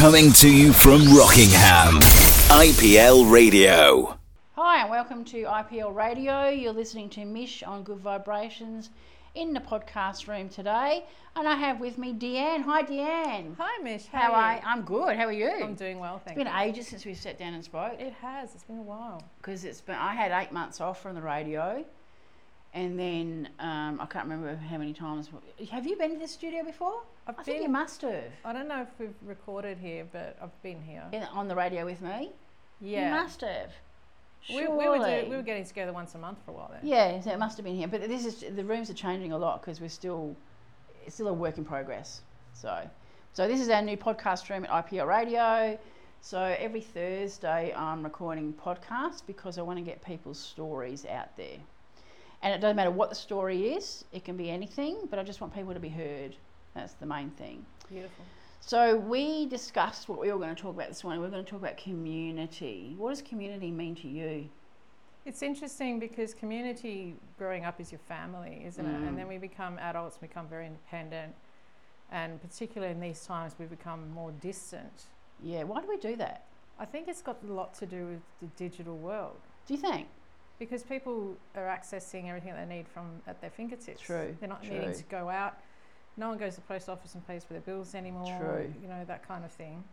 Coming to you from Rockingham, IPL Radio. Hi and welcome to IPL Radio. You're listening to Mish on Good Vibrations in the podcast room today. And I have with me Deanne. Hi Deanne. Hi Mish, How are you? I'm good. How are you? I'm doing well, thank you. It's been ages since we sat down and spoke. It has, it's been a while. Because I had 8 months off from the radio. And then I can't remember how many times. Have you been to the studio before? I think you must have. I don't know if we've recorded here, but I've been here. On the radio with me? Yeah. You must have. We were getting together once a month for a while then. Yeah, so it must have been here. But the rooms are changing a lot because it's still a work in progress. So this is our new podcast room at IPL Radio. So every Thursday I'm recording podcasts because I want to get people's stories out there. And it doesn't matter what the story is, it can be anything, but I just want people to be heard. That's the main thing. Beautiful. So we discussed what we were going to talk about this morning. We're going to talk about community. What does community mean to you? It's interesting because community growing up is your family, isn't it? And then we become adults, we become very independent. And particularly in these times, we become more distant. Yeah, why do we do that? I think it's got a lot to do with the digital world. Do you think? Because people are accessing everything they need at their fingertips. True. They're not needing to go out. No one goes to the post office and pays for their bills anymore. True. You know, that kind of thing.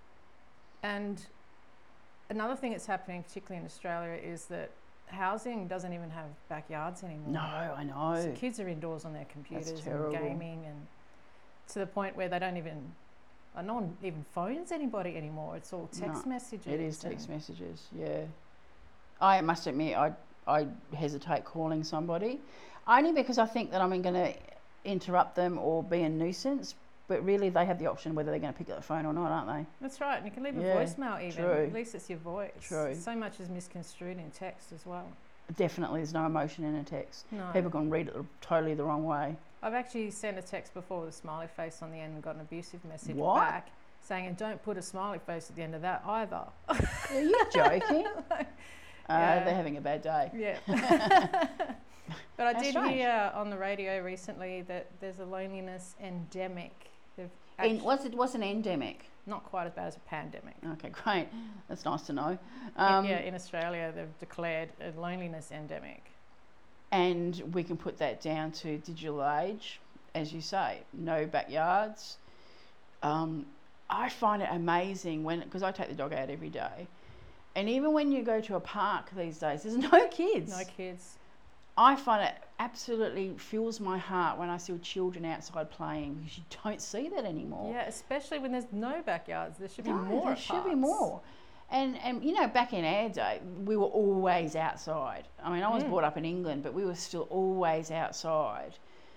And another thing that's happening, particularly in Australia, is that housing doesn't even have backyards anymore. No, I know. So kids are indoors on their computers and gaming, and to the point where they don't even, no one even phones anybody anymore. It's all text messages. It is text messages, yeah. I must admit, I hesitate calling somebody, only because I think that I'm going to interrupt them or be a nuisance, but really they have the option whether they're going to pick up the phone or not, aren't they? That's right, and you can leave a voicemail even. True. At least it's your voice. True. So much is misconstrued in text as well. Definitely, there's no emotion in a text. No. People can read it totally the wrong way. I've actually sent a text before with a smiley face on the end and got an abusive message What? back saying, and don't put a smiley face at the end of that either. Are you joking? They're having a bad day. Yeah. But I did strange. hear on the radio recently that there's a loneliness endemic. What's an endemic? Not quite as bad as a pandemic. Okay, great. That's nice to know. In Australia they've declared a loneliness endemic. And we can put that down to digital age, as you say, no backyards. I find it amazing because I take the dog out every day. And even when you go to a park these days, there's no kids. No kids. I find it absolutely fills my heart when I see children outside playing because you don't see that anymore. Yeah, especially when there's no backyards. There should be more. There should be more. And you know, back in our day, we were always outside. I mean, I was brought up in England, but we were still always outside.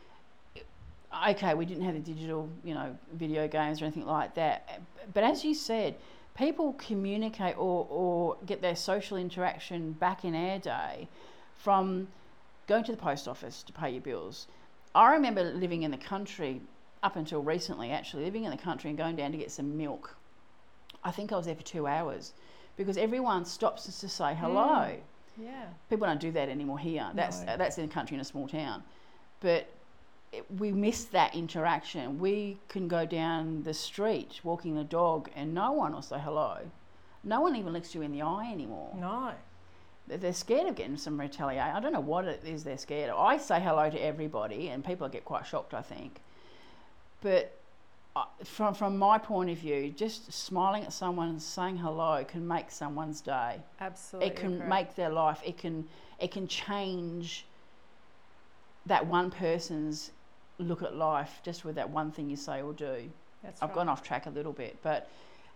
Okay, we didn't have the digital, video games or anything like that. But as you said, people communicate or get their social interaction back in our day from going to the post office to pay your bills. I remember living in the country up until recently, actually, living in the country and going down to get some milk. I think I was there for 2 hours because everyone stops us to say hello. Yeah. People don't do that anymore here. That's in the country in a small town. But we miss that interaction. We can go down the street walking the dog and no one will say hello. No one even looks you in the eye anymore. No. They're scared of getting some retaliation. I don't know what it is they're scared of. I say hello to everybody and people get quite shocked, I think. But from my point of view, just smiling at someone and saying hello can make someone's day. Absolutely. It can make their life. It can change that one person's look at life just with that one thing you say or do. I've gone off track a little bit, but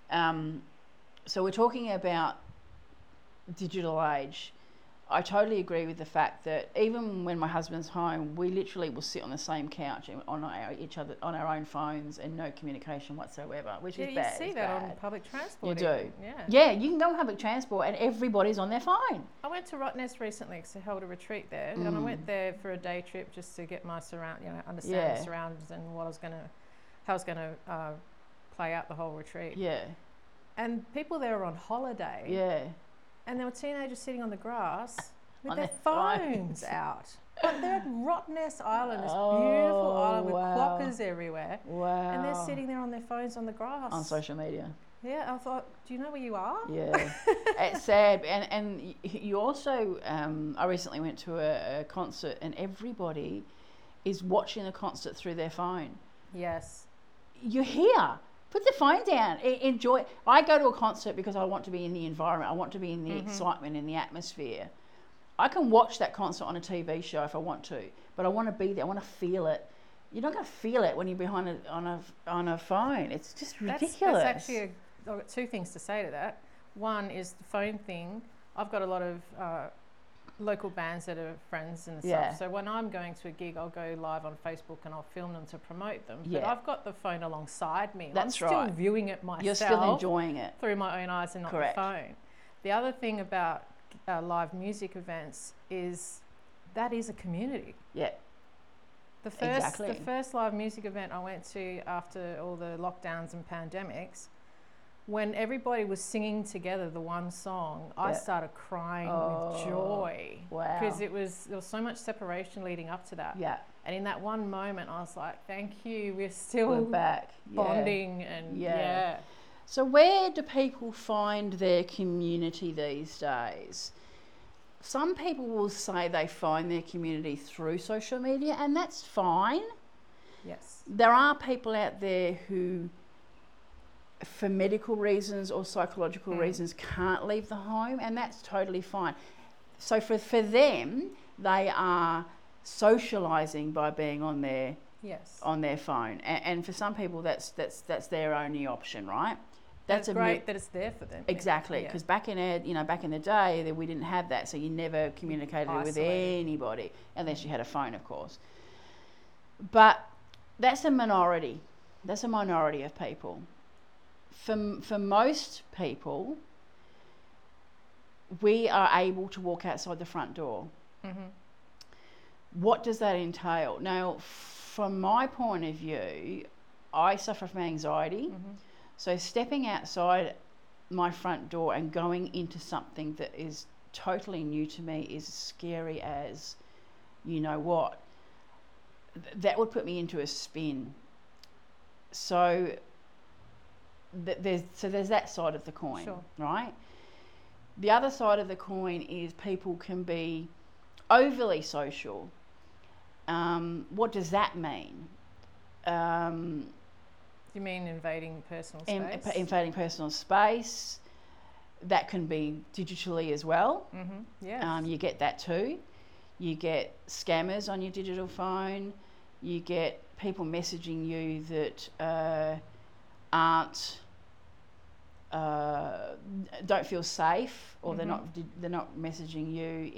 so we're talking about digital age. I totally agree with the fact that even when my husband's home, we literally will sit on the same couch on our own phones and no communication whatsoever, which is bad. You see that on public transport. You do. Yeah, you can go on public transport and everybody's on their phone. I went to Rottnest recently because I held a retreat there, and I went there for a day trip just to get my understand the surroundings and how I was going to play out the whole retreat. Yeah. And people there are on holiday. Yeah. And there were teenagers sitting on the grass with their phones out. But they're at Rottnest Island, this beautiful island with clockers everywhere. Wow. And they're sitting there on their phones on the grass. On social media. Yeah, I thought, do you know where you are? Yeah, it's sad. And you also, I recently went to a concert, and everybody is watching the concert through their phone. Yes. You're here. Put the phone down. Enjoy. I go to a concert because I want to be in the environment. I want to be in the excitement, in the atmosphere. I can watch that concert on a TV show if I want to, but I want to be there. I want to feel it. You're not going to feel it when you're behind on a phone. It's just ridiculous. That's actually I've got two things to say to that. One is the phone thing. I've got a lot of local bands that are friends and stuff. So when I'm going to a gig, I'll go live on Facebook and I'll film them to promote them. But I've got the phone alongside me. That's I'm still viewing it myself. You're still enjoying it through my own eyes and not the phone. The other thing about live music events is that is a community. Yeah. The first live music event I went to after all the lockdowns and pandemics, when everybody was singing together the one song, I started crying with joy. Wow. Because there was so much separation leading up to that. Yeah. And in that one moment, I was like, thank you, we're back. Bonding and So where do people find their community these days? Some people will say they find their community through social media, and that's fine. Yes. There are people out there who, for medical reasons or psychological reasons, can't leave the home, and that's totally fine. So for them, they are socialising by being on their phone, and for some people that's their only option, right? That's great that it's there for them. Exactly, because back in the day, we didn't have that, so you never communicated with anybody unless you had a phone, of course. But that's a minority. That's a minority of people. For most people, we are able to walk outside the front door. Mm-hmm. What does that entail? Now, from my point of view, I suffer from anxiety. Mm-hmm. So stepping outside my front door and going into something that is totally new to me is scary as you know what. That would put me into a spin. So there's that side of the coin, right? The other side of the coin is people can be overly social. What does that mean? You mean invading personal space? Invading personal space. That can be digitally as well. Mm-hmm. Yeah. You get that too. You get scammers on your digital phone. You get people messaging you that don't feel safe, or they're not messaging you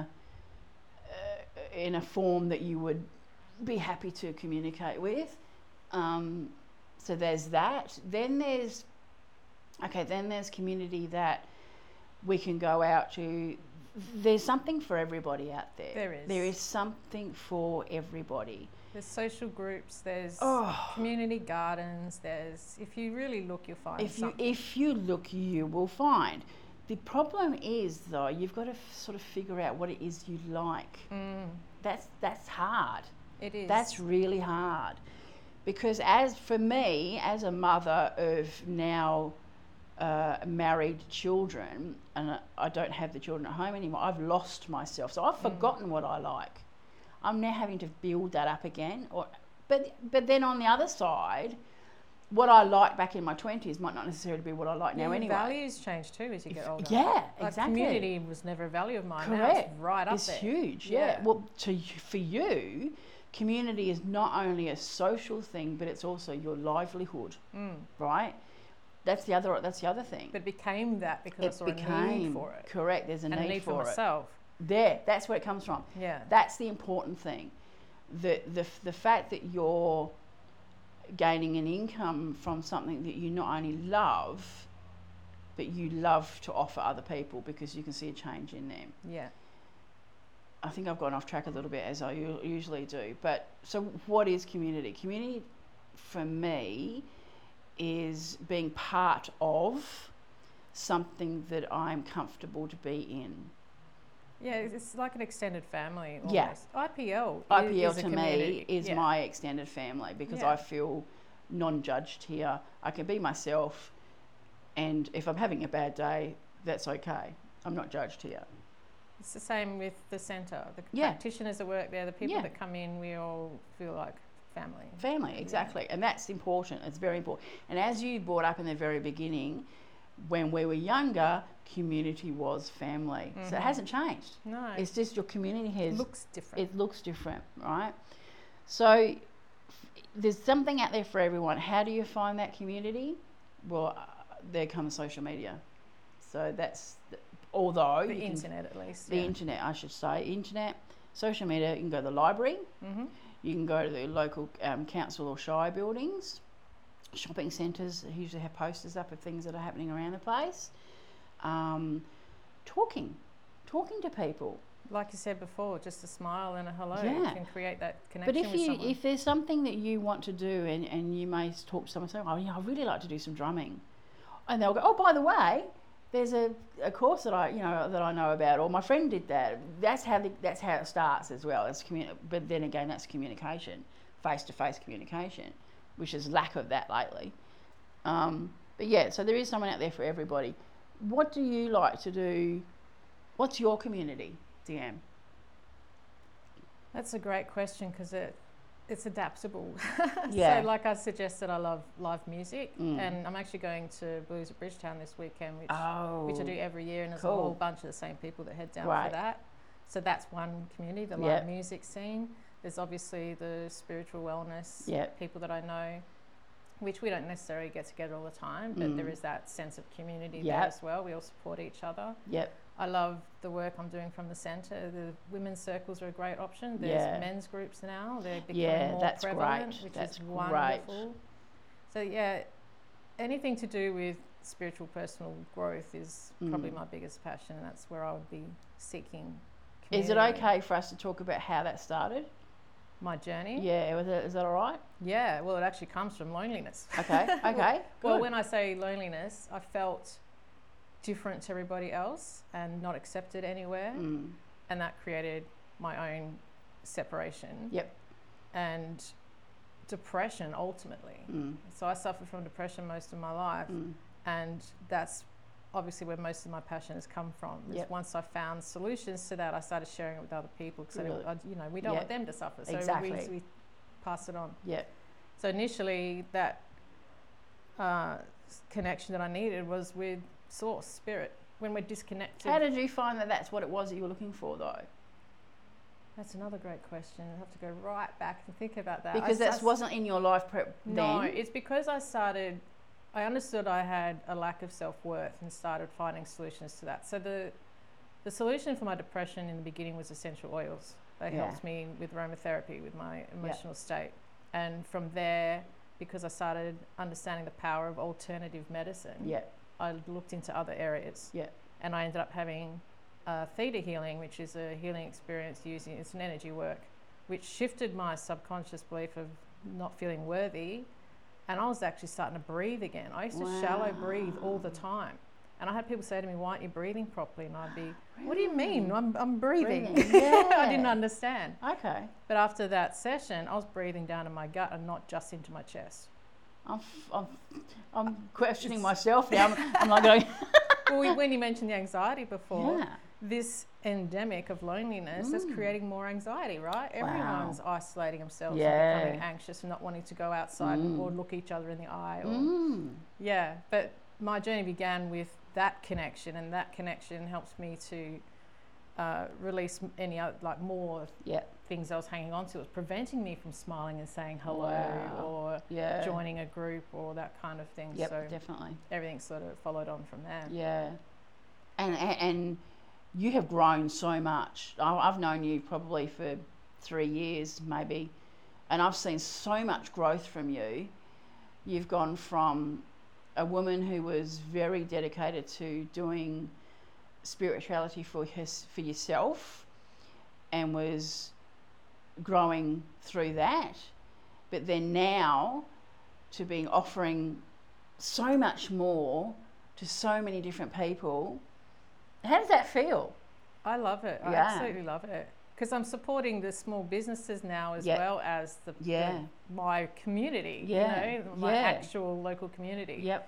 in a form that you would be happy to communicate with. So there's that. Then there's community that we can go out to. There's something for everybody out there. There is something for everybody. There's social groups, there's community gardens, if you really look, you'll find something. If you look, you will find. The problem is, though, you've got to sort of figure out what it is you like. That's hard. It is. That's really hard. Because for me, as a mother of now married children, and I don't have the children at home anymore, I've lost myself. So I've forgotten what I like. I'm now having to build that up again. But then on the other side, what I liked back in my 20s might not necessarily be what I like now anyway. Values change too as you get older. Yeah, exactly. Community was never a value of mine. Correct. Now it's right up there. It's huge, yeah. Well, for you, community is not only a social thing, but it's also your livelihood, right? That's the other thing. But it became that because I saw a need for it. Correct. There's a need for myself. That's where it comes from. Yeah. That's the important thing. The fact that you're gaining an income from something that you not only love, but you love to offer other people because you can see a change in them. Yeah. I think I've gone off track a little bit, as I usually do. But so what is community? Community, for me, is being part of something that I'm comfortable to be in. Yeah, it's like an extended family almost. Yeah. IPL to me is my extended family because I feel non-judged here. I can be myself. And if I'm having a bad day, that's okay. I'm not judged here. It's the same with the centre. The practitioners that work there, the people that come in, we all feel like family. Family, exactly. And that's important. It's very important. And as you brought up in the very beginning, when we were younger, community was family. So it hasn't changed. No. It's just your community has... looks different. It looks different, right? So there's something out there for everyone. How do you find that community? Well, there comes social media. So that's... Although... The internet, at least. The internet, I should say. Internet, social media, you can go to the library. You can go to the local council or shire buildings. Shopping centres usually have posters up of things that are happening around the place. Talking to people. Like you said before, just a smile and a hello can create that connection but with someone. If there's something that you want to do and you may talk to someone and say, oh, yeah, I'd really like to do some drumming. And they'll go, oh, by the way, there's a course that I know about, or my friend did that. That's how it starts as well. But then again, that's communication, face-to-face communication, which is lack of that lately. But yeah, so there is someone out there for everybody. What do you like to do? What's your community, Deanne? That's a great question because it's adaptable. Yeah. So like I suggested, I love live music, and I'm actually going to Blues at Bridgetown this weekend, which I do every year, and there's a whole bunch of the same people that head down for that. So that's one community, the live music scene. There's obviously the spiritual wellness people that I know, which we don't necessarily get together all the time, but there is that sense of community there as well. We all support each other. I love the work I'm doing from the centre. The women's circles are a great option. There's men's groups now. They're becoming more prevalent, which is wonderful. So anything to do with spiritual personal growth is probably my biggest passion, and that's where I would be seeking community. Is it okay for us to talk about how that started? My journey? Yeah, is that all right? Yeah, well, it actually comes from loneliness. Okay. Well, when I say loneliness, I felt different to everybody else and not accepted anywhere, and that created my own separation. And depression ultimately. So I suffered from depression most of my life, and that's obviously where most of my passion has come from. Once I found solutions to that, I started sharing it with other people because we don't want them to suffer, so we pass it on. So initially that connection that I needed was with Source, Spirit. When we're disconnected. How did you find that that's what it was that you were looking for, though? That's another great question. I have to go right back and think about that. Because that wasn't in your life then? No, it's because I understood I had a lack of self-worth and started finding solutions to that. So the solution for my depression in the beginning was essential oils. They helped me with aromatherapy, with my emotional state. And from there, because I started understanding the power of alternative medicine, I looked into other areas. And I ended up having theta healing, which is a healing experience it's an energy work, which shifted my subconscious belief of not feeling worthy. And I was actually starting to breathe again. I used to shallow breathe all the time. And I had people say to me, why aren't you breathing properly? And I'd be, what do you mean? I'm breathing. I didn't understand. Okay. But after that session, I was breathing down in my gut and not just into my chest. I'm questioning myself now. I'm like going... Well, when you mentioned the anxiety before, this endemic of loneliness is creating more anxiety, right? Everyone's isolating themselves and becoming anxious and not wanting to go outside or look each other in the eye. But my journey began with that connection, and that connection helps me to release any other, more things I was hanging on to. It was preventing me from smiling and saying hello or joining a group or that kind of thing. So definitely. Everything sort of followed on from there. Yeah. And you have grown so much. I've known you probably for 3 years maybe, and I've seen so much growth from you. You've gone from a woman who was very dedicated to doing spirituality for yourself and was growing through that, but then now to being offering so much more to so many different people. How does that feel? I love it. I absolutely love it, because I'm supporting the small businesses now as well as my community, my actual local community.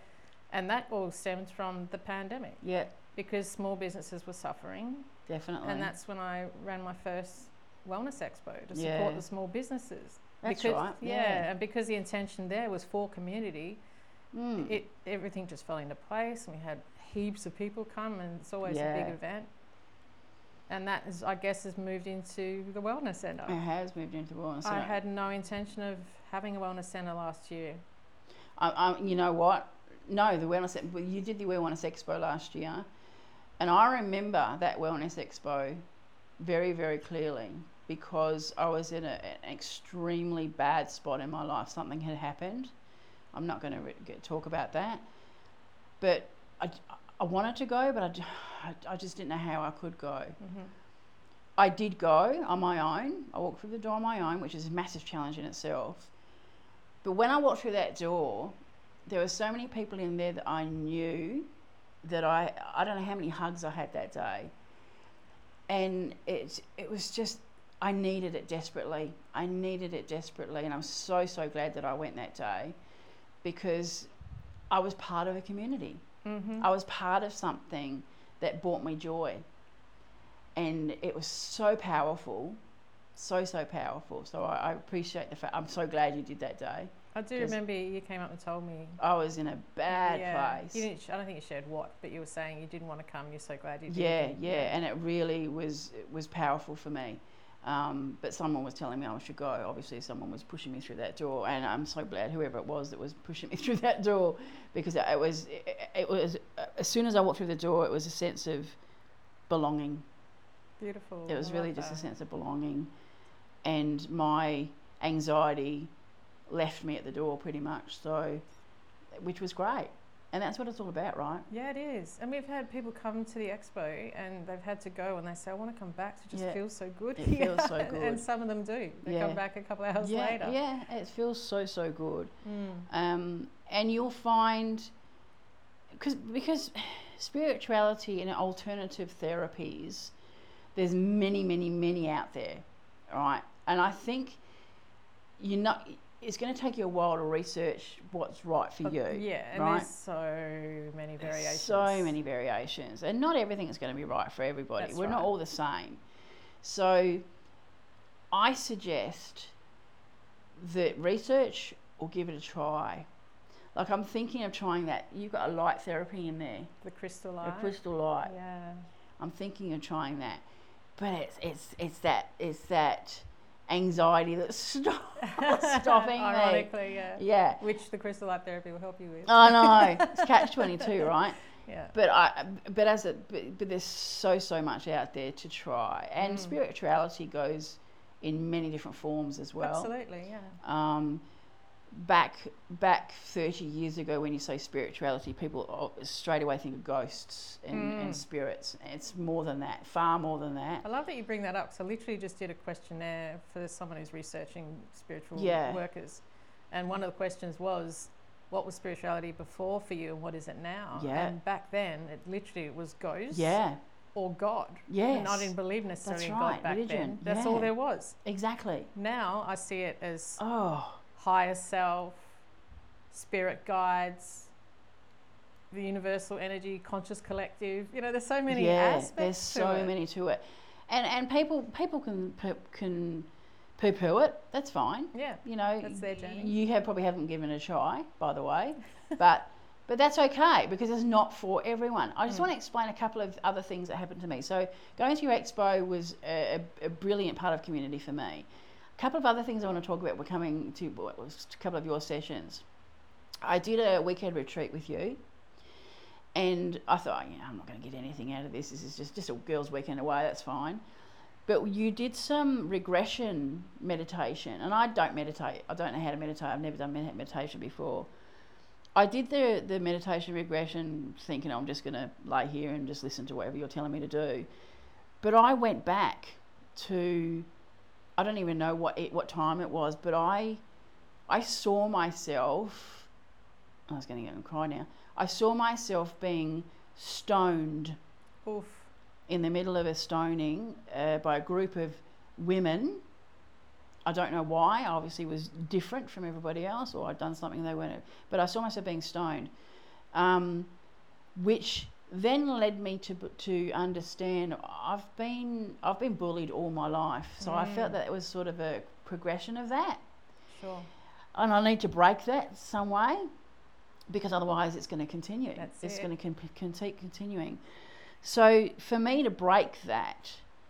And that all stemmed from the pandemic. Yeah. Because small businesses were suffering. Definitely. And that's when I ran my first wellness expo to support the small businesses. That's because, right. Yeah, and because the intention there was for community, everything just fell into place, and we had heaps of people come, and it's always a big event. And that is, I guess, has moved into the wellness centre. It has moved into the wellness centre. I had no intention of having a wellness centre last year. You know what? No, the wellness. You did the Wellness Expo last year, and I remember that Wellness Expo very, very clearly because I was in an extremely bad spot in my life. Something had happened. I'm not going to talk about that, but I wanted to go, but I just didn't know how I could go. Mm-hmm. I did go on my own. I walked through the door on my own, which is a massive challenge in itself. But when I walked through that door, there were so many people in there that I knew that I don't know how many hugs I had that day. And it was just, I needed it desperately. And I'm so, so glad that I went that day because I was part of a community. Mm-hmm. I was part of something that brought me joy. And it was so powerful. So powerful. So I appreciate the fact. I'm so glad you did that day. I do remember you came up and told me. I was in a bad place. You didn't, I don't think you shared what, but you were saying you didn't want to come. You're so glad you did. Yeah. And it really was powerful for me. But someone was telling me I should go. Obviously, someone was pushing me through that door, and I'm so glad whoever it was that was pushing me through that door, because it was as soon as I walked through the door, it was a sense of belonging. Beautiful. It was really just a sense of belonging, and my anxiety left me at the door pretty much. So, which was great. And that's what it's all about, right? Yeah, it is. And we've had people come to the expo and they've had to go and they say, I want to come back. It just feels so good. It feels so good. And some of them do. They come back a couple of hours later. Yeah, it feels so, so good. And you'll find, because spirituality and alternative therapies, there's many out there, right? And I think it's going to take you a while to research what's right for you. Yeah, and right? There's so many variations. So many variations. And not everything is going to be right for everybody. We're not all the same. So I suggest that research or give it a try. Like I'm thinking of trying that. You've got a light therapy in there. The crystal light. The crystal light. Yeah. I'm thinking of trying that. But it's that anxiety that's stopping me. Ironically, yeah. Which the crystal light therapy will help you with. I know. It's catch-22, right? Yeah. But there's so much out there to try, and spirituality goes in many different forms as well. Absolutely, yeah. Back 30 years ago, when you say spirituality, people straight away think of ghosts and spirits. It's more than that, far more than that. I love that you bring that up. So I literally just did a questionnaire for someone who's researching spiritual workers. And one of the questions was, what was spirituality before for you and what is it now? Yeah. And back then, it literally was ghosts. Yeah. Or God. Yes. And I didn't believe necessarily in right. God back Religion. then. That's all there was. Exactly. Now I see it as Oh. higher self, spirit guides, the universal energy, conscious collective. You know, there's so many aspects. There's so many to it, and people can poo-poo it. That's fine. Yeah, you know, that's their journey. You probably haven't given it a try, by the way, but that's okay because it's not for everyone. I just want to explain a couple of other things that happened to me. So going to your expo was a brilliant part of community for me. A couple of other things I want to talk about. We're coming to a couple of your sessions. I did a weekend retreat with you, and I thought, I'm not going to get anything out of this. This is just a girls' weekend away. That's fine. But you did some regression meditation, and I don't meditate. I don't know how to meditate. I've never done meditation before. I did the meditation regression thinking I'm just going to lay here and just listen to whatever you're telling me to do. But I went back to, I don't even know what time it was, but I saw myself, I was going to cry now, I saw myself being stoned. Oof. In the middle of a stoning by a group of women. I don't know why. I obviously was different from everybody else, or I'd done something they weren't, but I saw myself being stoned. which then led me to understand I've been bullied all my life, so I felt that it was sort of a progression of that. Sure. And I need to break that some way, because otherwise it's going to continue. It's going to keep continuing. So for me to break that,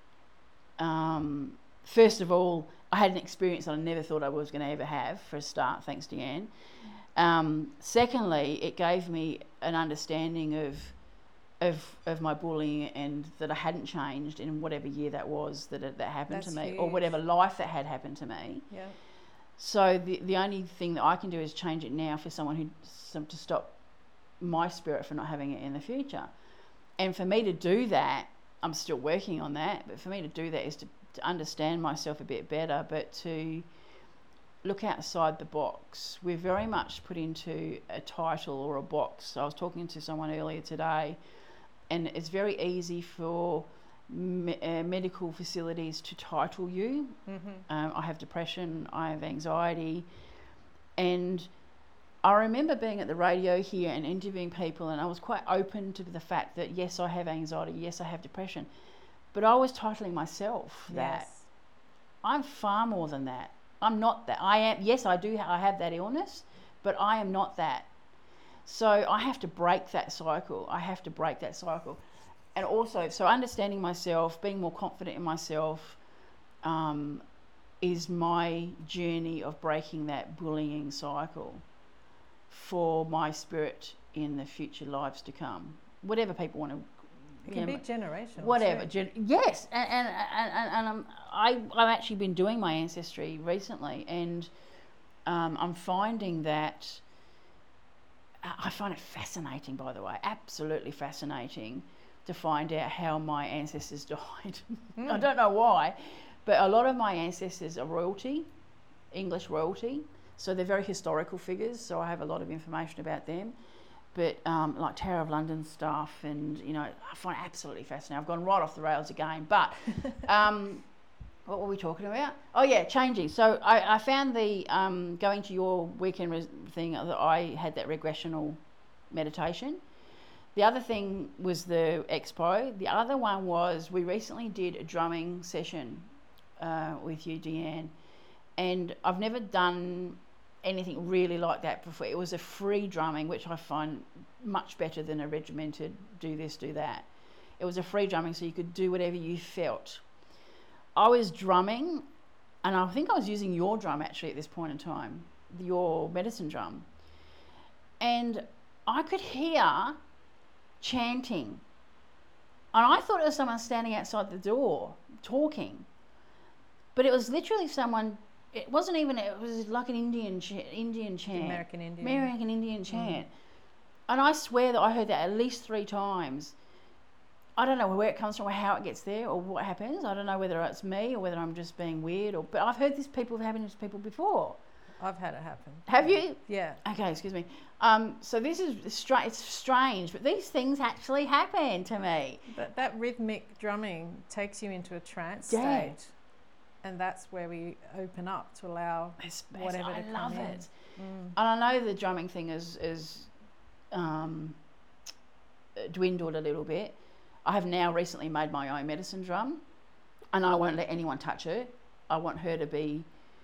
first of all, I had an experience that I never thought I was going to ever have, for a start, thanks to Deanne. Secondly, it gave me an understanding of my bullying, and that I hadn't changed in whatever year that was that happened to me, or whatever life that had happened to me. Yeah. So the only thing that I can do is change it now for someone to stop my spirit from not having it in the future. And for me to do that, I'm still working on that, but for me to do that is to understand myself a bit better, but to look outside the box. We're very much put into a title or a box. I was talking to someone earlier today, and it's very easy for medical facilities to title you. I have depression, I have anxiety, and I remember being at the radio here and interviewing people, and I was quite open to the fact that yes, I have anxiety, yes, I have depression, but I was titling myself that. Yes. I'm far more than that. I'm not that. I am, yes, I have that illness, but I am not that. So I have to break that cycle. And also, so understanding myself, being more confident in myself, is my journey of breaking that bullying cycle for my spirit in the future lives to come. Whatever people want to. It can be generational. Whatever. Yes, and I've actually been doing my ancestry recently, and I'm finding that I find it fascinating. By the way, absolutely fascinating to find out how my ancestors died. I don't know why, but a lot of my ancestors are royalty, English royalty, so they're very historical figures, so I have a lot of information about them. But like Tower of London stuff, and I find it absolutely fascinating. I've gone right off the rails again, but what were we talking about? Oh yeah, changing. So I found the going to your weekend thing that I had that regressional meditation. The other thing was the expo. The other one was we recently did a drumming session with you, Deanne, and I've never done anything really like that before. It was a free drumming, which I find much better than a regimented do this, do that. It was a free drumming, so you could do whatever you felt. I was drumming, and I think I was using your drum actually at this point in time, your medicine drum, and I could hear chanting, and I thought it was someone standing outside the door talking, but it was literally someone. It wasn't even. It was like an Indian chant. American Indian chant. And I swear that I heard that at least 3 times. I don't know where it comes from, or how it gets there, or what happens. I don't know whether it's me or whether I'm just being weird. But I've heard this happening to people before. I've had it happen. Have you? Yeah. Okay, excuse me. So this is it's strange, but these things actually happen to me. But that rhythmic drumming takes you into a trance state. And that's where we open up to allow whatever to come in. I love it. And I know the drumming thing is dwindled a little bit. I have now recently made my own medicine drum, and I won't let anyone touch her. I want her to be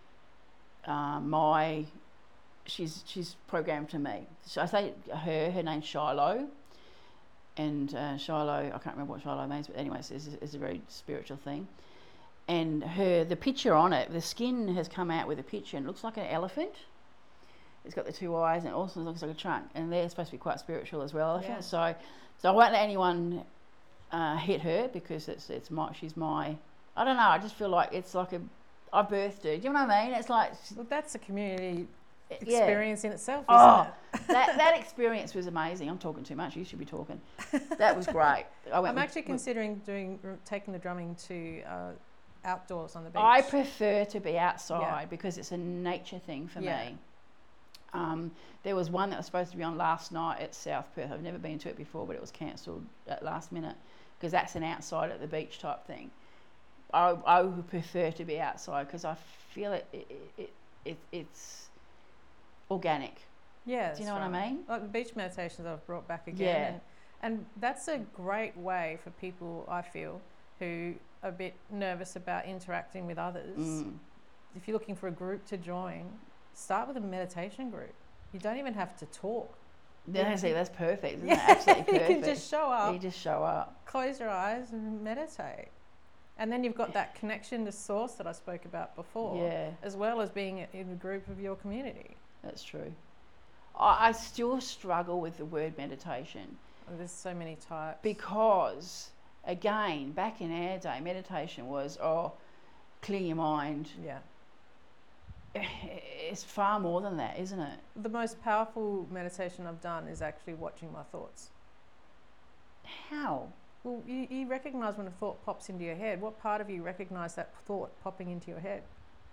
she's programmed to me. So I say her name's Shiloh, and Shiloh, I can't remember what Shiloh means, but anyway, it's a very spiritual thing. And the picture on it, the skin has come out with a picture, and it looks like an elephant. It's got the 2 eyes, and it also looks like a trunk. And they're supposed to be quite spiritual as well, elephants. Yeah. So I won't let anyone hit her, because she's my. I don't know. I just feel like it's like I birthed her. Do you know what I mean? It's like. Well, that's a community experience in itself, isn't it? that experience was amazing. I'm talking too much. You should be talking. That was great. I'm actually considering taking the drumming to. Outdoors on the beach. I prefer to be outside because it's a nature thing for me. There was one that was supposed to be on last night at South Perth. I've never been to it before, but it was cancelled at last minute, because that's an outside at the beach type thing. I would prefer to be outside, because I feel it's organic. Yeah, do you know what I mean? Like the beach meditations I've brought back again. Yeah. And that's a great way for people, I feel, who are a bit nervous about interacting with others. If you're looking for a group to join, start with a meditation group. You don't even have to talk. That's perfect. Isn't it? Absolutely perfect. You can just show up. You just show up. Close your eyes and meditate. And then you've got that connection to source that I spoke about before, as well as being in a group of your community. That's true. I still struggle with the word meditation. There's so many types. Because, again, back in our day, meditation was, clear your mind. Yeah. It's far more than that, isn't it? The most powerful meditation I've done is actually watching my thoughts. How? Well, you recognise when a thought pops into your head. What part of you recognise that thought popping into your head?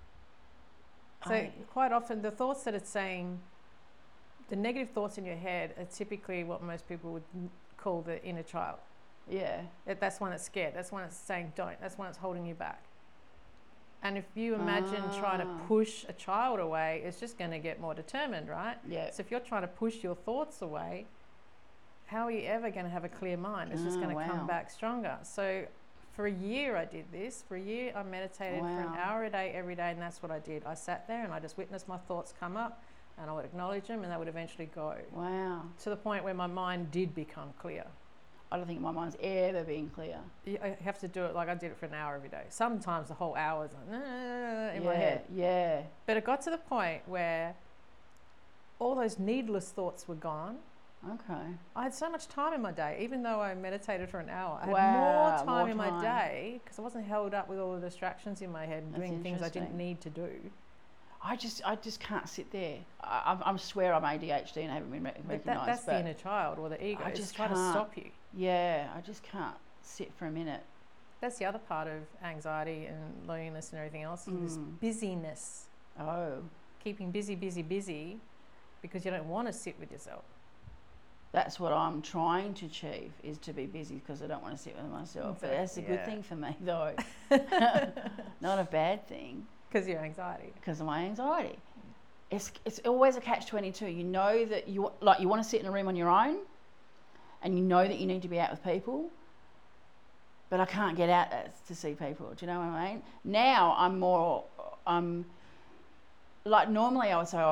So quite often the thoughts that it's saying, the negative thoughts in your head are typically what most people would call the inner child. Yeah. That's one that's scared. That's one that's saying don't. That's one that's holding you back. And if you imagine trying to push a child away, it's just going to get more determined, right? Yeah. So if you're trying to push your thoughts away, how are you ever going to have a clear mind? It's just going to come back stronger. So for a year I did this. For a year I meditated for an hour a day, every day, and that's what I did. I sat there and I just witnessed my thoughts come up, and I would acknowledge them, and they would eventually go. Wow. To the point where my mind did become clear. I don't think my mind's ever been clear. I have to do it like I did it for an hour every day. Sometimes the whole hour is like, in my head. Yeah. But it got to the point where all those needless thoughts were gone. Okay. I had so much time in my day, even though I meditated for an hour. I had more time in my day because I wasn't held up with all the distractions in my head and doing things I didn't need to do. I just can't sit there. I swear I'm ADHD and I haven't been recognised. But that's the inner child or the ego. I just trying to stop you. Yeah, I just can't sit for a minute. That's the other part of anxiety and loneliness and everything else is busyness. Oh. Keeping busy because you don't want to sit with yourself. That's what I'm trying to achieve, is to be busy because I don't want to sit with myself. Exactly, but that's a good thing for me, though. Not a bad thing. Because of your anxiety. Because of my anxiety. It's always a catch-22. You know that you want to sit in a room on your own, and you know that you need to be out with people, but I can't get out to see people. Do you know what I mean? Now I'm like, normally I would say,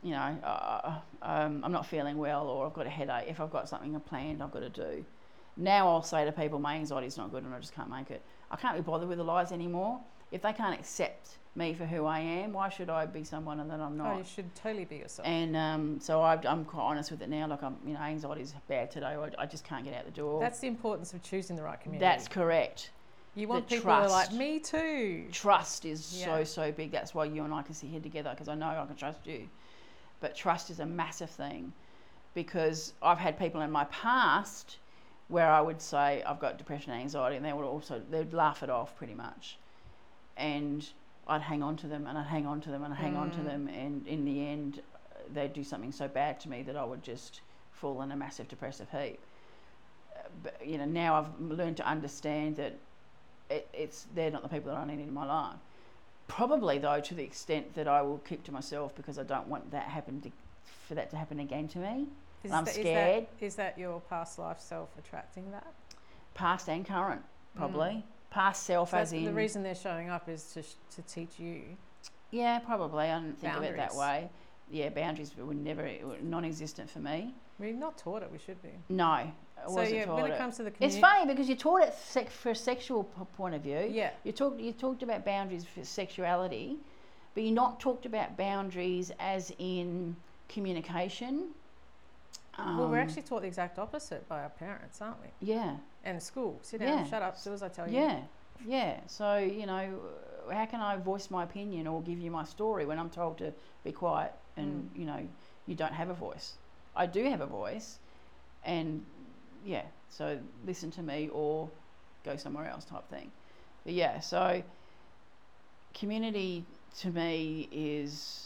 I'm not feeling well, or I've got a headache. If I've got something planned I've got to do. Now I'll say to people, my anxiety's not good and I just can't make it. I can't be bothered with the lies anymore. If they can't accept me for who I am, why should I be someone that I'm not? Oh, you should totally be yourself. And so I'm quite honest with it now. Like, anxiety's bad today. I just can't get out the door. That's the importance of choosing the right community. That's correct. You want people who are like, me too. Trust is so big. That's why you and I can sit here together, because I know I can trust you. But trust is a massive thing, because I've had people in my past where I would say I've got depression and anxiety, and they'd laugh it off pretty much. And I'd hang on to them, and I'd hang on to them, and I'd hang on to them, and in the end they'd do something so bad to me that I would just fall in a massive depressive heap. But now I've learned to understand that they're not the people that I need in my life. Probably, though, to the extent that I will keep to myself, because I don't want that for that to happen again to me. I'm scared. Is that your past life self attracting that? Past and current, probably. Past self, as in... The reason they're showing up is to teach you. Yeah, probably. I didn't think of it that way. Yeah, boundaries were non-existent for me. We're not taught it. We should be. No, I wasn't taught when it comes to the community... It's funny, because you're taught it for a sexual point of view. Yeah. You talked about boundaries for sexuality, but you're not talked about boundaries as in communication. Well, we're actually taught the exact opposite by our parents, aren't we? Yeah. And school. Sit down, shut up, do as I tell you. Yeah. So, how can I voice my opinion or give you my story when I'm told to be quiet and, you don't have a voice? I do have a voice, and, so listen to me or go somewhere else type thing. But so community to me is...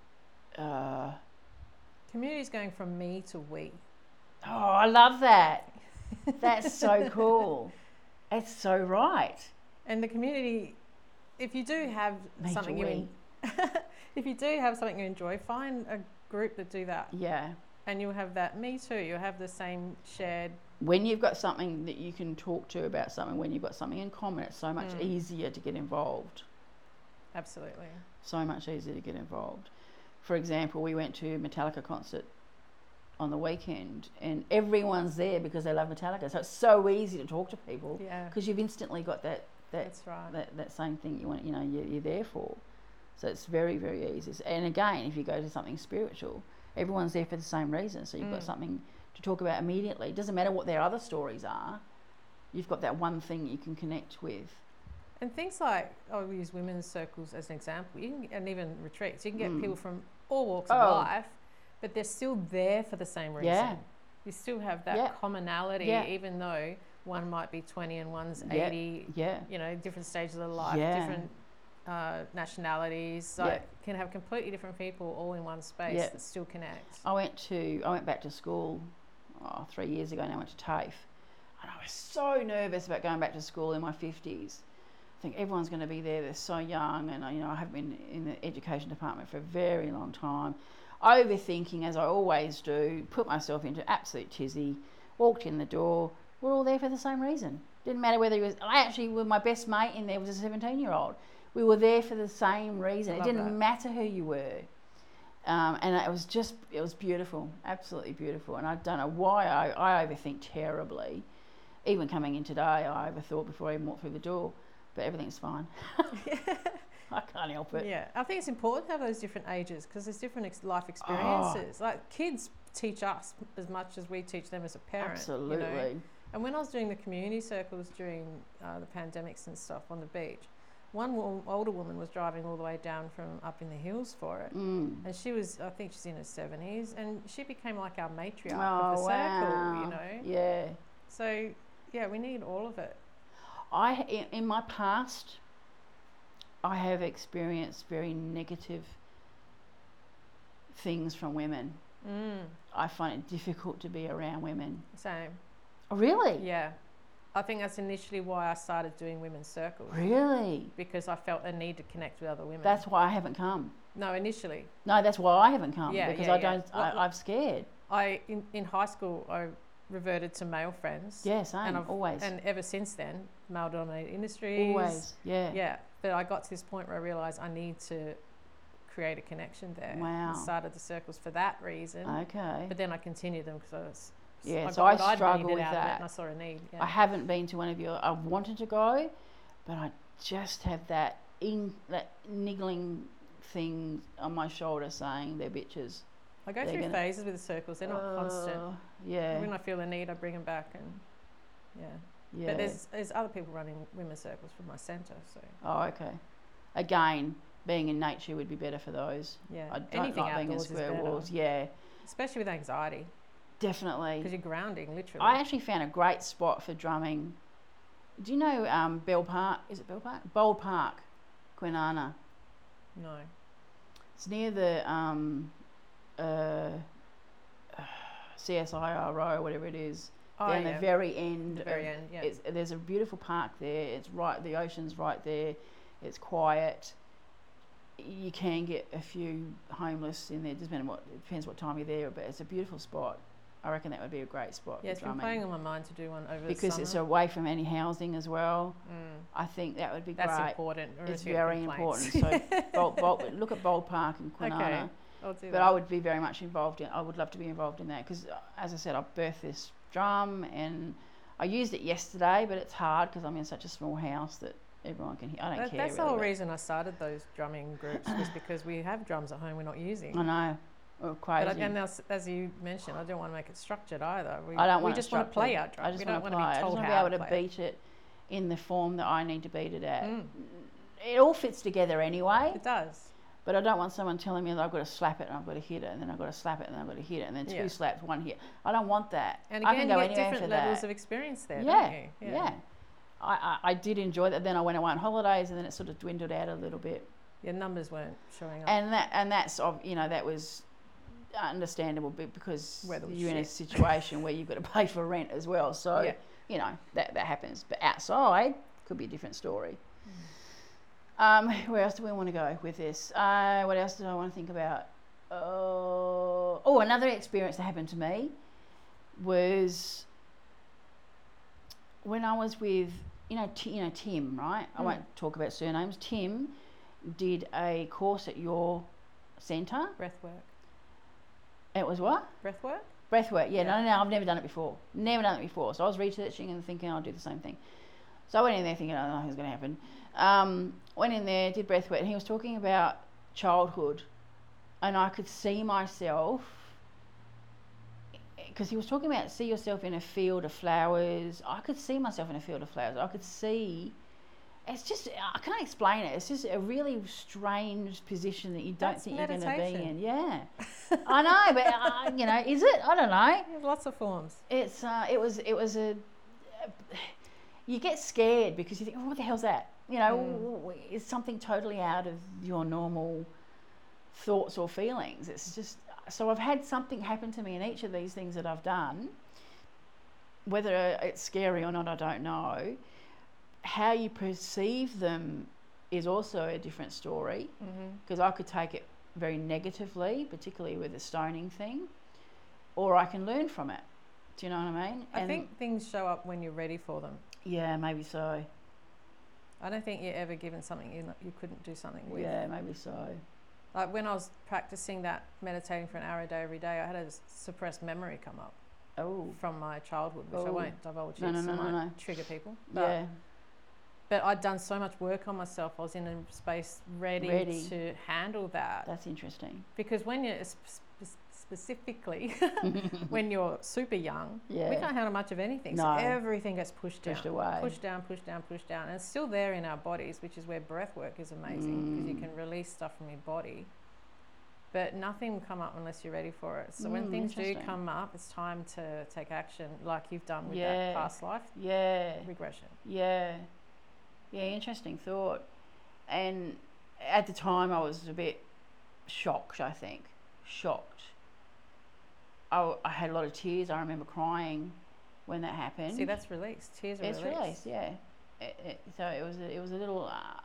Community is going from me to we. Oh, I love that. That's so cool. That's so right. And the community, if you do have something you enjoy, find a group that do that. Yeah. And you'll have that, me too, you'll have the same shared. When you've got something that you can talk to about something, when you've got something in common, it's so much easier to get involved. Absolutely. So much easier to get involved. For example, we went to a Metallica concert on the weekend, and everyone's there because they love Metallica. So it's so easy to talk to people because you've instantly got that That's right. that same thing you want. You're there for. So it's very, very easy. And again, if you go to something spiritual, everyone's there for the same reason. So you've got something to talk about immediately. It doesn't matter what their other stories are. You've got that one thing you can connect with. And things like, I'll use women's circles as an example, and even retreats. You can get people from all walks of life, but they're still there for the same reason. Yeah. You still have that commonality, even though one might be 20 and one's 80, different stages of life, different nationalities. So can have completely different people all in one space that still connect. I went back to school 3 years ago, and I went to TAFE, and I was so nervous about going back to school in my 50s. I think everyone's going to be there. They're so young, and I have been in the education department for a very long time. Overthinking, as I always do, put myself into absolute tizzy. Walked in the door. We're all there for the same reason. Didn't matter whether he was. I actually, with my best mate in there was a 17-year-old. We were there for the same reason. It didn't matter who you were, and it was beautiful, absolutely beautiful. And I don't know why I overthink terribly. Even coming in today, I overthought before I even walked through the door. But everything's fine. I can't help it. Yeah, I think it's important to have those different ages because there's different life experiences. Like kids teach us as much as we teach them as a parent. Absolutely. And when I was doing the community circles during the pandemics and stuff on the beach, one older woman was driving all the way down from up in the hills for it. And she was, I think she's in her 70s, and she became like our matriarch of the circle, Yeah. So, yeah, we need all of it. In my past, I have experienced very negative things from women. I find it difficult to be around women. Same. Oh, really? Yeah. I think that's initially why I started doing women's circles. Really? Because I felt a need to connect with other women. That's why I haven't come. No, initially. No, that's why I haven't come. Yeah, because I'm scared. In high school, I reverted to male friends. Yeah, same. Always. And ever since then, male-dominated industries. Always. Yeah. Yeah. But I got to this point where I realised I need to create a connection there. Wow. I started the circles for that reason. Okay. But then I continued them because I struggle with that. And I saw a need. Yeah. I haven't been to one of your. I wanted to go, but I just have that niggling thing on my shoulder saying they're bitches. I go through phases with the circles. They're not constant. Yeah. When I feel the need, I bring them back, and yeah. But there's other people running women's circles from my centre. So. Oh, okay. Again, being in nature would be better for those. Yeah. I don't Anything like being in square walls. Yeah. Especially with anxiety. Definitely. Because you're grounding, literally. I actually found a great spot for drumming. Do you know Bell Park? Is it Bell Park? Bold Park, Kwinana. No. It's near the CSIR Row, whatever it is. Down the very end. The very end, yeah. There's a beautiful park there. It's right. The ocean's right there. It's quiet. You can get a few homeless in there. It depends what time you're there, but it's a beautiful spot. I reckon that would be a great spot. Yeah, it's been playing on my mind to do one over the summer. Because it's away from any housing as well. I think that would be great. That's important. It's very important. So look at Bold Park in Kwinana. Okay, I'll do that. But I would be very much involved in. I would love to be involved in that because, as I said, I've birthed this drum and I used it yesterday, but it's hard because I'm in such a small house that everyone can hear. I don't care. That's the whole reason I started those drumming groups was because we have drums at home we're not using. I know. Oh, crazy. And as you mentioned, I don't want to make it structured either. We just want to play our drum. We don't want to be told how to play. I just want to be able to beat it in the form that I need to beat it at. It all fits together anyway. It does. But I don't want someone telling me that I've got to slap it and I've got to hit it and then I've got to slap it and then I've got to hit it and then two slaps, one hit. I don't want that. And again, you get different levels of experience there, don't you? Yeah. I did enjoy that. Then I went away on holidays and then it sort of dwindled out a little bit. Your numbers weren't showing up. And that's that was understandable because you're in a situation where you've got to pay for rent as well. So, that happens. But outside could be a different story. Where else do we want to go with this? What else do I want to think about? Another experience that happened to me was when I was with, Tim, right? I won't talk about surnames. Tim did a course at your centre. Breathwork. It was what? Breathwork? Breathwork, yeah. No, I've never done it before. So I was researching and thinking I'll do the same thing. So I went in there thinking, I don't know nothing's going to happen. Went in there, did breathwork, and he was talking about childhood. And I could see myself, because he was talking about see yourself in a field of flowers. I could see myself in a field of flowers. I could see, it's just, I can't explain it. It's just a really strange position that you don't think you're going to be in. Yeah. I know, but, is it? I don't know. There's lots of forms. It was you get scared because you think, what the hell's that? It's something totally out of your normal thoughts or feelings. It's just, so I've had something happen to me in each of these things that I've done. Whether it's scary or not, I don't know. How you perceive them is also a different story, because I could take it very negatively, particularly with the stoning thing, or I can learn from it. Do you know what I mean? I think things show up when you're ready for them. Yeah, maybe so. I don't think you're ever given something you couldn't do something with. Yeah, maybe so. Like when I was practicing that, meditating for an hour a day every day, I had a suppressed memory come up from my childhood, which I won't divulge here, so I might trigger people. But I'd done so much work on myself, I was in a space ready to handle that. That's interesting. Because when you're specifically, when you're super young, we can't handle much of anything. No. So everything gets pushed away. Pushed down. And it's still there in our bodies, which is where breath work is amazing, because you can release stuff from your body. But nothing will come up unless you're ready for it. So when things do come up, it's time to take action, like you've done with that past life regression. Yeah, interesting thought. And at the time I was a bit shocked, I think. I had a lot of tears. I remember crying when that happened. See, that's released. Tears are released. It's released, yeah. So it was a little...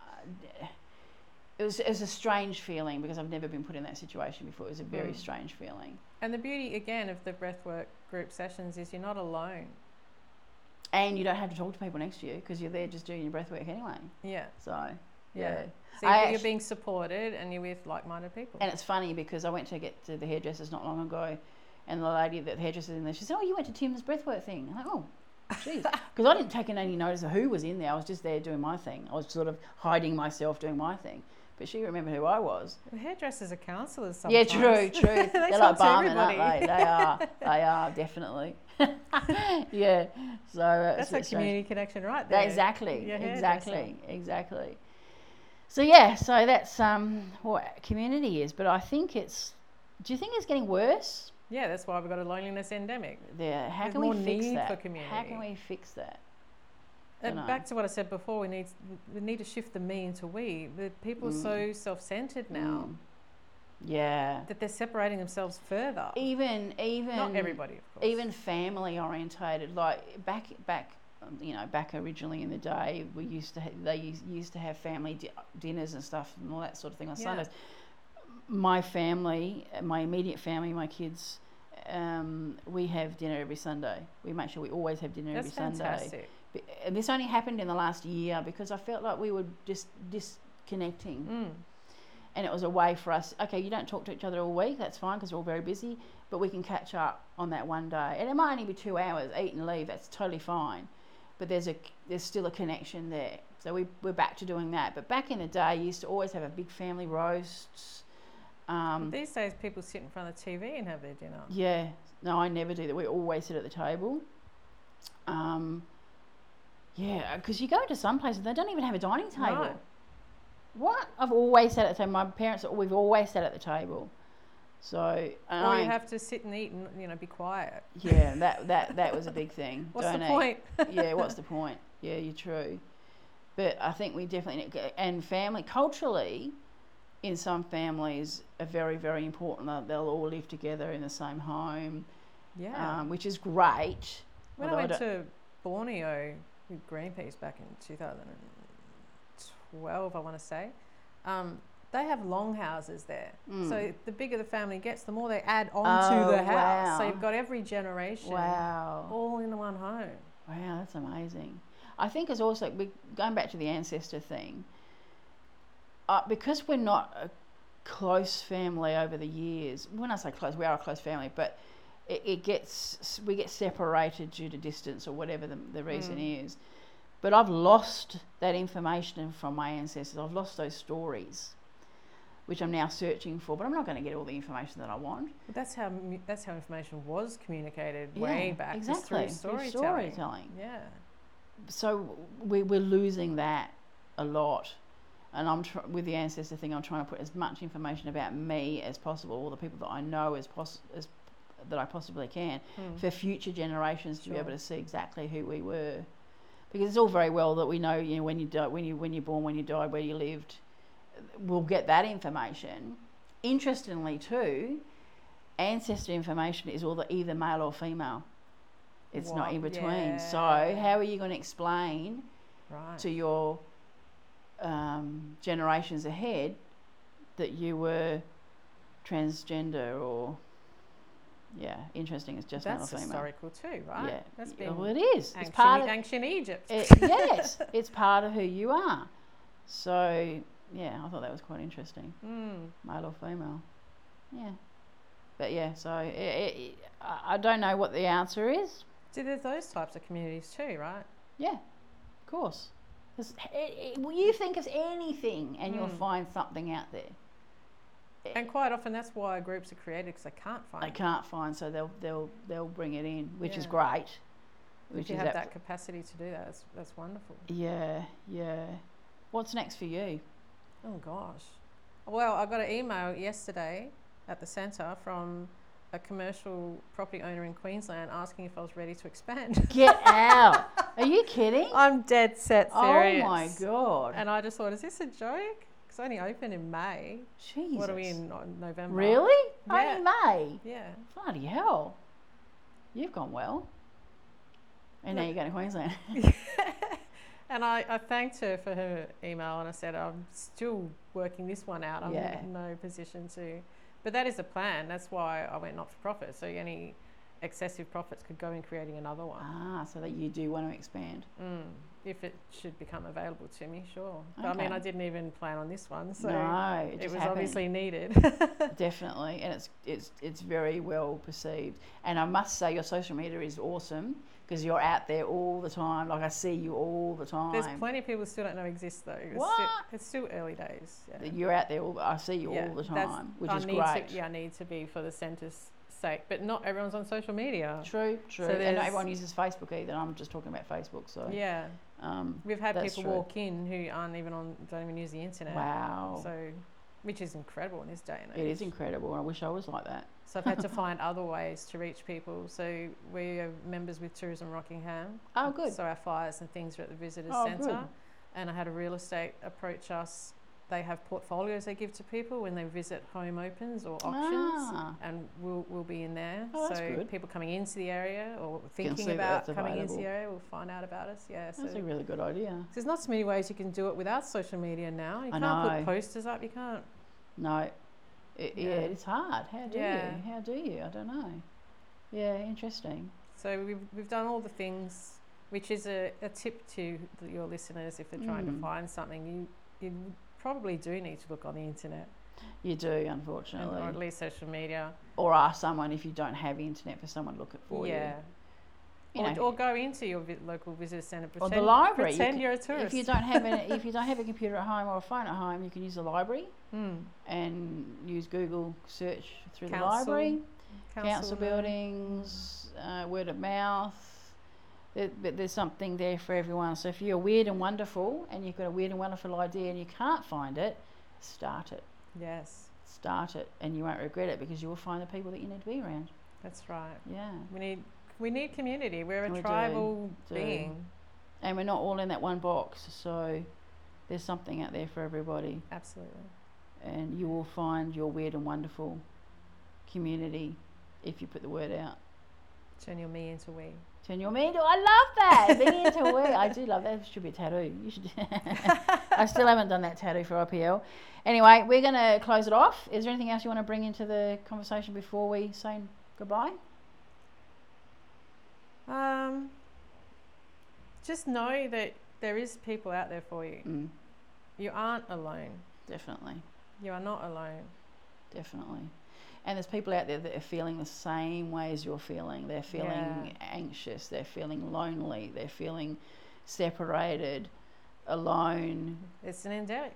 It was a strange feeling, because I've never been put in that situation before. It was a very strange feeling. And the beauty, again, of the breathwork group sessions is you're not alone. And you don't have to talk to people next to you, because you're there just doing your breathwork anyway. Yeah. So, yeah. So you're being supported and you're with like-minded people. And it's funny, because I went to get to the hairdressers not long ago, and the lady that the hairdresser's in there, she said, you went to Tim's breathwork thing. I'm like, oh, jeez. Because I didn't take any notice of who was in there. I was just there doing my thing. I was sort of hiding myself doing my thing. But she remembered who I was. The hairdressers are counsellors sometimes. Yeah, true. They're like barmen, aren't they? They are, definitely. Yeah. So that's a community connection right there. Exactly. So that's what community is. But I think do you think it's getting worse? Yeah, that's why we've got a loneliness endemic. Yeah. How can we fix that? For community. How can we fix that? And back to what I said before, we need to shift the me into we. The people are so self-centered now. Yeah. That they're separating themselves further. Even not everybody, of course. Even family orientated, like back originally in the day, they used to have family dinners and stuff and all that sort of thing on Sundays. My family, my immediate family, my kids, we have dinner every Sunday. We make sure we always have dinner every Sunday. That's fantastic. And this only happened in the last year, because I felt like we were just disconnecting. And it was a way for us, okay, you don't talk to each other all week, that's fine, because we're all very busy, but we can catch up on that one day. And it might only be 2 hours, eat and leave, that's totally fine. But there's still a connection there. So we're back to doing that. But back in the day, you used to always have a big family roasts. These days, people sit in front of the TV and have their dinner. Yeah. No, I never do that. We always sit at the table. Yeah, because you go to some places, they don't even have a dining table. No. What? I've always sat at the table. My parents, we've always sat at the table. So, or you have to sit and eat and be quiet. Yeah, that was a big thing. What's the point? Yeah, what's the point? Yeah, you're true. But I think we definitely, and family culturally, in some families, are very, very important. They'll all live together in the same home. Yeah, which is great. When I went to Borneo with Greenpeace back in 2012, I want to say, they have longhouses there. So the bigger the family gets, the more they add on to the house. Wow. So you've got every generation all in the one home. Wow, that's amazing. I think it's also, going back to the ancestor thing, because we're not a close family over the years, when I say close, we are a close family, but we get separated due to distance or whatever the reason is. But I've lost that information from my ancestors. I've lost those stories, which I'm now searching for. But I'm not going to get all the information that I want. But that's how information was communicated way back. Exactly. Through storytelling. Yeah. So we're losing that a lot. And with the ancestor thing, I'm trying to put as much information about me as possible, all the people that I know that I possibly can, for future generations to be able to see exactly who we were. Because it's all very well that we know, when you die, when you're born, when you died, where you lived. We'll get that information. Interestingly, too, ancestor information is either male or female. It's not in between. Yeah. So how are you going to explain to your generations ahead that you were transgender or... Yeah, interesting. It's just male or female. That's historical too, right? Yeah, that's been it is. It's part of ancient Egypt. Yes, it's part of who you are. So yeah, I thought that was quite interesting. Male or female? Yeah, but yeah. So I don't know what the answer is. So there's those types of communities too, right? Yeah, of course. You think of anything, and you'll find something out there. And quite often that's why groups are created, because they can't find. So they'll bring it in, which is great. If you have that capacity to do that, that's wonderful. Yeah. What's next for you? Oh gosh. Well, I got an email yesterday at the centre from a commercial property owner in Queensland asking if I was ready to expand. Get out! Are you kidding? I'm dead set serious. Oh my God! And I just thought, is this a joke? It's only open in May. Jesus. What are we in November? Really? Yeah. Only May? Yeah. Bloody hell. You've gone well. And now you're going to Queensland. And I thanked her for her email, and I said, I'm still working this one out. I'm in no position to... But that is the plan. That's why I went not-for-profit. So any excessive profits could go in creating another one. So that you do want to expand. If it should become available to me, sure. Okay. I mean, I didn't even plan on this one, so no, it was happened. Obviously needed. Definitely, and it's very well perceived. And I must say, your social media is awesome because you're out there all the time. Like I see you all the time. There's plenty of people who still don't know exist though. It's still early days. Yeah. You're out there. I see you all the time, which is great. I need to be for the centre's sake, but not everyone's on social media. True. So and not everyone uses Facebook either. I'm just talking about Facebook. So yeah. We've had people walk in who don't even use the internet. Wow. So, which is incredible in this day and age. It is incredible. I wish I was like that. So I've had to find other ways to reach people. So we are members with Tourism Rockingham. Oh, good. So our flyers and things are at the Visitors Centre. Good. And I had a real estate approach us. They have portfolios they give to people when they visit home opens or auctions, and we'll be in there. Oh, that's so good. People coming into the area or thinking about coming into the area will find out about us. Yeah, that's a really good idea. There's not so many ways you can do it without social media now. You can't put posters up. You can't. No, it's hard. How do you? I don't know. Yeah, interesting. So we've done all the things, which is a tip to your listeners if they're trying to find something. You probably do need to look on the internet. You do, unfortunately. Or at least social media. Or ask someone, if you don't have internet, for someone to look it for you. Or go into your local visitor centre. Or the library. Pretend you're a tourist. If you don't have a computer at home or a phone at home, you can use the library and use Google search through the library. Council buildings, word of mouth. But there's something there for everyone. So if you're weird and wonderful and you've got a weird and wonderful idea and you can't find it, start it. Yes. Start it, and you won't regret it because you will find the people that you need to be around. That's right. Yeah. We need community. We're a tribal being. And we're not all in that one box. So there's something out there for everybody. Absolutely. And you will find your weird and wonderful community if you put the word out. Turn your me into we. Turn your me into... I love that. Me into we. I do love that. It should be a tattoo. You should... I still haven't done that tattoo for IPL. Anyway, we're going to close it off. Is there anything else you want to bring into the conversation before we say goodbye? Just know that there is people out there for you. Mm. You aren't alone. Definitely. You are not alone. Definitely. And there's people out there that are feeling the same way as you're feeling. They're feeling anxious. They're feeling lonely. They're feeling separated, alone. It's an endemic.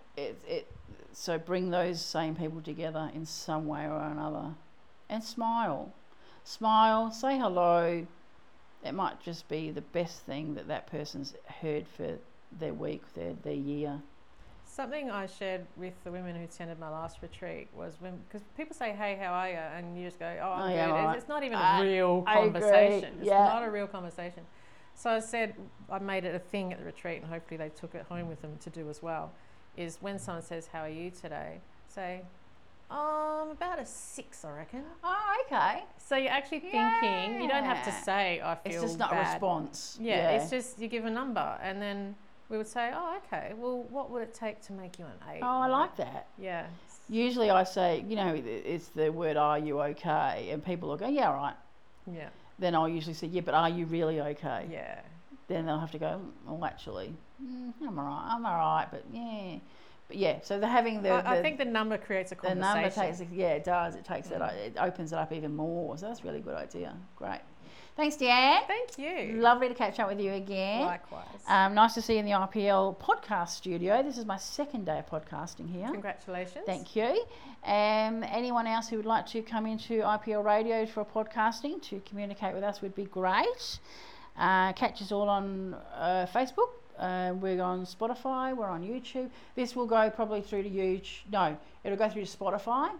So bring those same people together in some way or another. And smile. Smile. Say hello. It might just be the best thing that person's heard for their week, their year. Something I shared with the women who attended my last retreat was because people say, "Hey, how are you?" and you just go, "Oh, I'm good." Right. It's not even a real conversation. It's not a real conversation. So I said I made it a thing at the retreat, and hopefully they took it home with them to do as well. Is when someone says, "How are you today?" say, "I'm about a 6, I reckon." Oh, okay. So you're actually thinking. You don't have to say, "I feel bad." It's just not a response. Yeah, it's just you give a number, and then we would say, "Oh, okay. Well, what would it take to make you an 8?" Oh, I like that. Yeah. Usually I say, it's the word "Are you okay?" and people will go, "Yeah, all right." Yeah. Then I'll usually say, "Yeah, but are you really okay?" Yeah. Then they'll have to go, "Well, actually, I'm all right, but yeah." But yeah, so they're having I think the number creates a conversation. The number takes, it does. It takes it opens it up even more. So that's a really good idea. Great. Thanks, Deanne. Thank you. Lovely to catch up with you again. Likewise. Nice to see you in the IPL podcast studio. This is my second day of podcasting here. Congratulations. Thank you. Anyone else who would like to come into IPL Radio for podcasting to communicate with us would be great. Catch us all on Facebook. We're on Spotify. We're on YouTube. This will go probably through to YouTube. No, it'll go through to Spotify.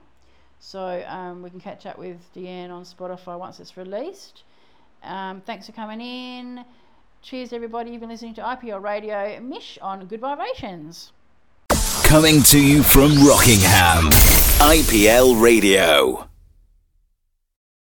So we can catch up with Deanne on Spotify once it's released. Thanks for coming in. Cheers, everybody. You've been listening to IPL Radio. Mish on Good Vibrations. Coming to you from Rockingham, IPL Radio.